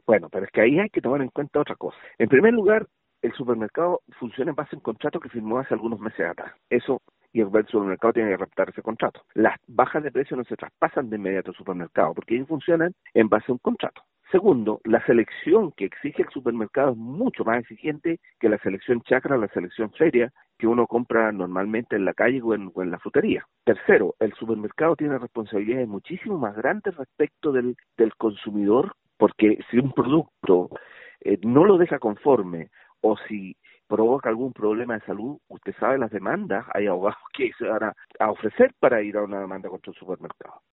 Bueno, pero es que ahí hay que tomar en cuenta otra cosa. En primer lugar, el supermercado funciona en base a un contrato que firmó hace algunos meses atrás. Eso, y el supermercado tiene que respetar ese contrato. Las bajas de precio no se traspasan de inmediato al supermercado, porque ellos funcionan en base a un contrato. Segundo, la selección que exige el supermercado es mucho más exigente que la selección chacra o la selección feria que uno compra normalmente en la calle o en la frutería. Tercero, el supermercado tiene responsabilidades muchísimo más grandes respecto del consumidor, porque si un producto no lo deja conforme o si provoca algún problema de salud, usted sabe las demandas, hay abogados que se van a ofrecer para ir a una demanda contra el supermercado.